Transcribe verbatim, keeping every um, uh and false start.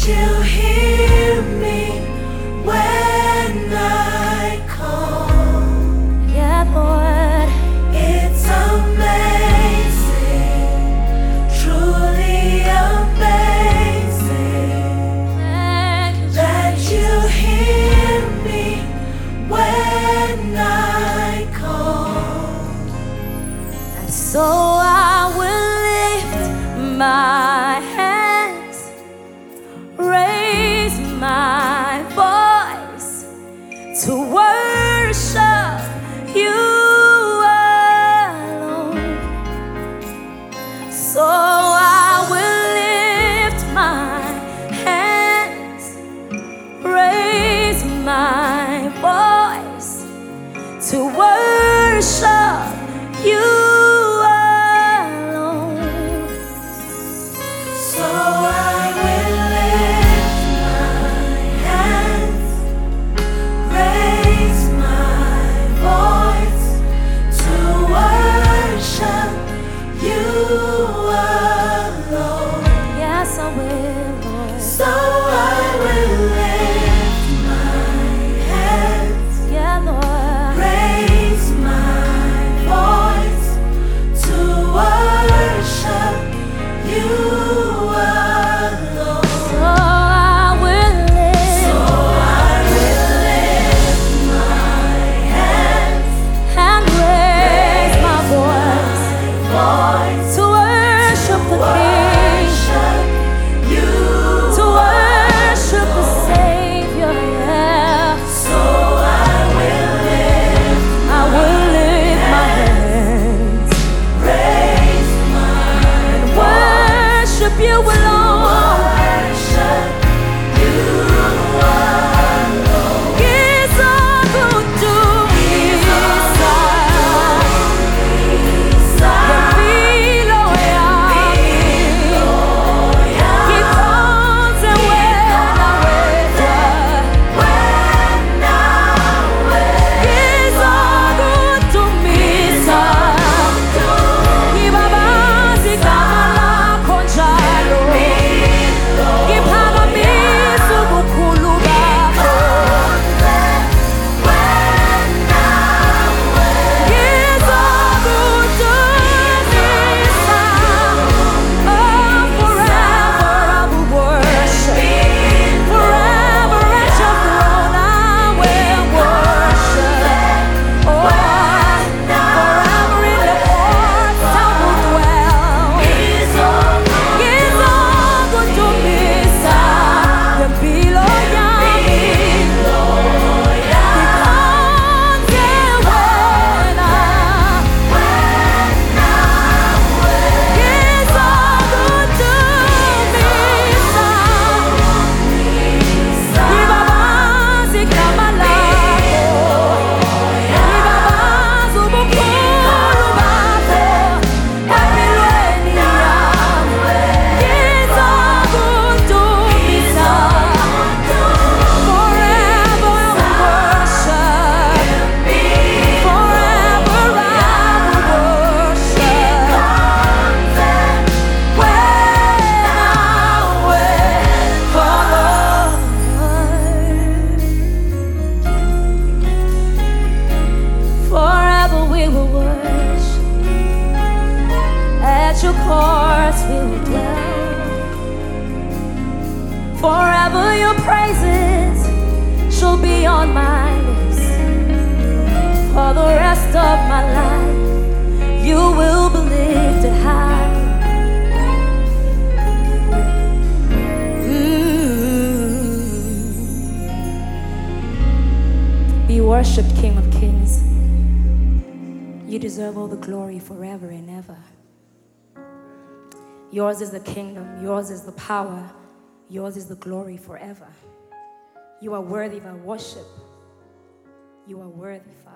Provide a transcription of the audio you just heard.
you hear me when I call. Yeah, Lord. It's amazing, truly amazing, Thank you, that you hear me when I call. And so I will lift my hands, raise my voice to worship you alone. So I will lift my hands, raise my voice to worship you alone. So I will lift my hands, raise my voice to worship you alone. Yes, I will, Lord. So I will lift my hands, Yeah, Lord. raise my voice to worship you alone. So I will lift So I will lift my hands, and raise my voice voice to worship the King, worship you. to worship the Savior. Yeah. So I will lift, I will lift my hands raise my and worship you alone. worship you alone. He's so good to me, Forever your praises shall be on my lips. For the rest of my life, you will be lifted high. Mm. Be worshipped, King of Kings. You deserve all the glory forever and ever. Yours is the kingdom, yours is the power, yours is the glory forever. You are worthy of our worship. You are worthy, Father.